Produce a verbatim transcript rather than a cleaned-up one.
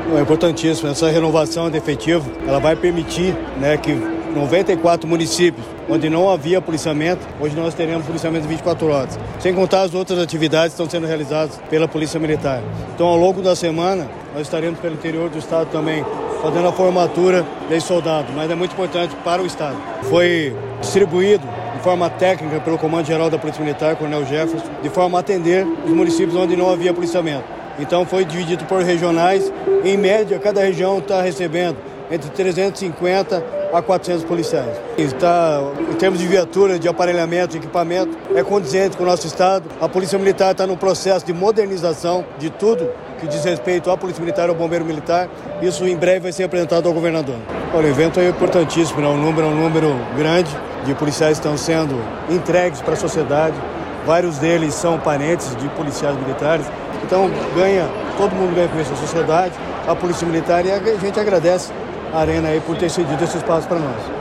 É importantíssimo. Essa renovação de efetivo, ela vai permitir, né, que noventa e quatro municípios onde não havia policiamento, hoje nós teremos policiamento de vinte e quatro horas. Sem contar as outras atividades que estão sendo realizadas pela Polícia Militar. Então, ao longo da semana, nós estaremos pelo interior do estado também, fazendo a formatura de soldados, mas é muito importante para o estado. Foi distribuído de forma técnica pelo Comando-Geral da Polícia Militar, Coronel Jefferson, de forma a atender os municípios onde não havia policiamento. Então foi dividido por regionais, em média cada região está recebendo entre trezentos e cinquenta a quatrocentos policiais. Está, em termos de viatura, de aparelhamento, de equipamento, é condizente com o nosso estado. A Polícia Militar está no processo de modernização de tudo que diz respeito à Polícia Militar e ao Bombeiro Militar. Isso em breve vai ser apresentado ao governador. Olha, o evento é importantíssimo, né? O número é um número grande de policiais que estão sendo entregues para a sociedade. Vários deles são parentes de policiais militares. Então, ganha, todo mundo ganha com isso, a sociedade, a Polícia Militar, e a gente agradece a Arena aí por ter cedido esse espaço para nós.